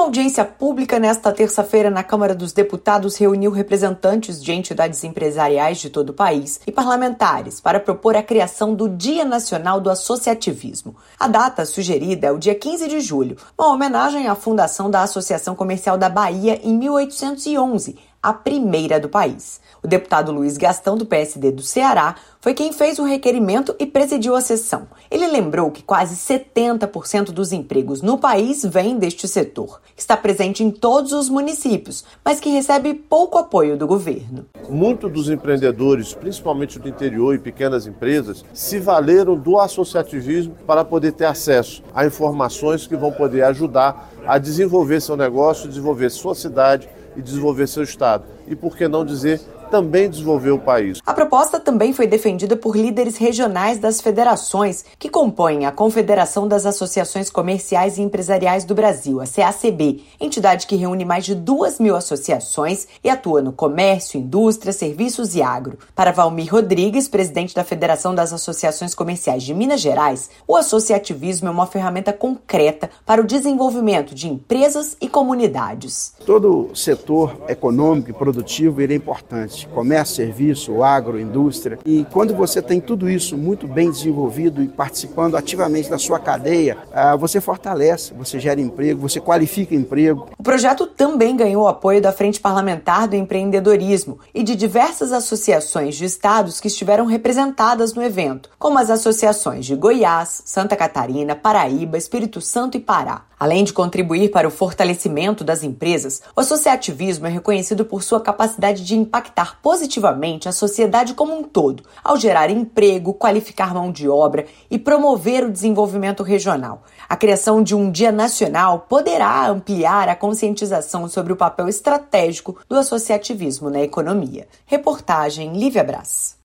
audiência pública nesta terça-feira na Câmara dos Deputados reuniu representantes de entidades empresariais de todo o país e parlamentares para propor a criação do Dia Nacional do Associativismo. A data sugerida é o dia 15 de julho, uma homenagem à fundação da Associação Comercial da Bahia em 1811, a primeira do país. O deputado Luiz Gastão, do PSD do Ceará, foi quem fez o requerimento e presidiu a sessão. Ele lembrou que quase 70% dos empregos no país vêm deste setor, que está presente em todos os municípios, mas que recebe pouco apoio do governo. Muitos dos empreendedores, principalmente do interior e pequenas empresas, se valeram do associativismo para poder ter acesso a informações que vão poder ajudar a desenvolver seu negócio, desenvolver sua cidade e desenvolver seu estado. E por que não dizer, também desenvolver o país. A proposta também foi defendida por líderes regionais das federações que compõem a Confederação das Associações Comerciais e Empresariais do Brasil, a CACB, entidade que reúne mais de 2.000 associações e atua no comércio, indústria, serviços e agro. Para Valmir Rodrigues, presidente da Federação das Associações Comerciais de Minas Gerais, o associativismo é uma ferramenta concreta para o desenvolvimento de empresas e comunidades. Todo setor econômico e produtivo ele é importante. Comércio, serviço, agro, indústria. E quando você tem tudo isso muito bem desenvolvido e participando ativamente da sua cadeia, você fortalece, você gera emprego, você qualifica emprego. O projeto também ganhou o apoio da Frente Parlamentar do Empreendedorismo e de diversas associações de estados que estiveram representadas no evento, como as associações de Goiás, Santa Catarina, Paraíba, Espírito Santo e Pará. Além de contribuir para o fortalecimento das empresas, o associativismo é reconhecido por sua capacidade de impactar positivamente a sociedade como um todo, ao gerar emprego, qualificar mão de obra e promover o desenvolvimento regional. A criação de um Dia Nacional poderá ampliar a conscientização sobre o papel estratégico do associativismo na economia. Reportagem Lívia Brás.